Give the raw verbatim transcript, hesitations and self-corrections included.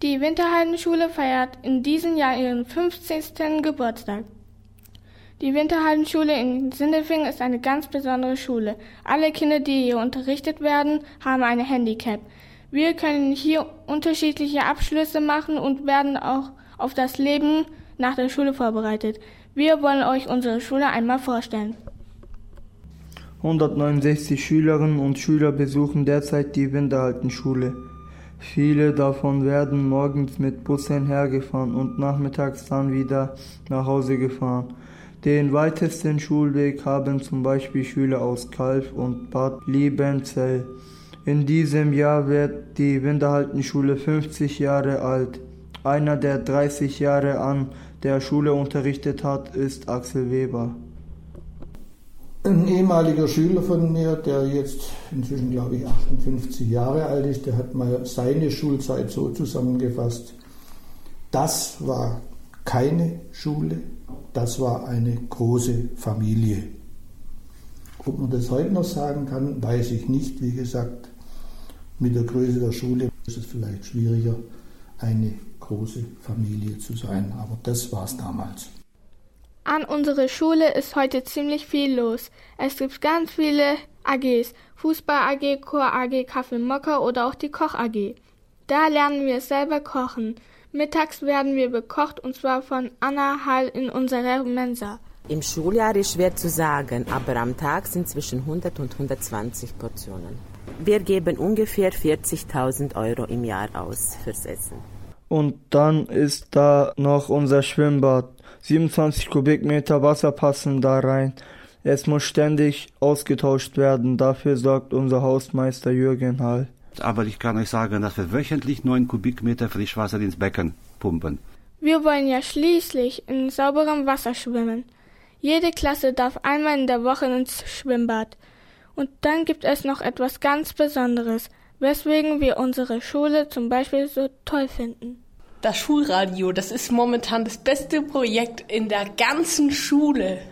Die Winterhaldenschule feiert in diesem Jahr ihren fünfzigsten Geburtstag. Die Winterhaldenschule in Sindelfingen ist eine ganz besondere Schule. Alle Kinder, die hier unterrichtet werden, haben ein Handicap. Wir können hier unterschiedliche Abschlüsse machen und werden auch auf das Leben nach der Schule vorbereitet. Wir wollen euch unsere Schule einmal vorstellen. hundertneunundsechzig Schülerinnen und Schüler besuchen derzeit die Winterhaldenschule. Viele davon werden morgens mit Bussen hergefahren und nachmittags dann wieder nach Hause gefahren. Den weitesten Schulweg haben zum Beispiel Schüler aus Calw und Bad Liebenzell. In diesem Jahr wird die Winterhaldenschule fünfzig Jahre alt. Einer, der dreißig Jahre an der Schule unterrichtet hat, ist Axel Weber. Ein ehemaliger Schüler von mir, der jetzt inzwischen, glaube ich, achtundfünfzig Jahre alt ist, der hat mal seine Schulzeit so zusammengefasst: Das war keine Schule, das war eine große Familie. Ob man das heute noch sagen kann, weiß ich nicht. Wie gesagt, mit der Größe der Schule ist es vielleicht schwieriger, eine große Familie zu sein, aber das war es damals. An unserer Schule ist heute ziemlich viel los. Es gibt ganz viele A Gs, Fußball-A G, Chor-A G, Kaffeemokka oder auch die Koch-A G. Da lernen wir selber kochen. Mittags werden wir bekocht und zwar von Anna Hall in unserer Mensa. Im Schuljahr ist schwer zu sagen, aber am Tag sind zwischen hundert und hundertzwanzig Portionen. Wir geben ungefähr vierzigtausend Euro im Jahr aus fürs Essen. Und dann ist da noch unser Schwimmbad. siebenundzwanzig Kubikmeter Wasser passen da rein. Es muss ständig ausgetauscht werden. Dafür sorgt unser Hausmeister Jürgen Hall. Aber ich kann euch sagen, dass wir wöchentlich neun Kubikmeter Frischwasser ins Becken pumpen. Wir wollen ja schließlich in sauberem Wasser schwimmen. Jede Klasse darf einmal in der Woche ins Schwimmbad. Und dann gibt es noch etwas ganz Besonderes, weswegen wir unsere Schule zum Beispiel so toll finden. Das Schulradio, das ist momentan das beste Projekt in der ganzen Schule.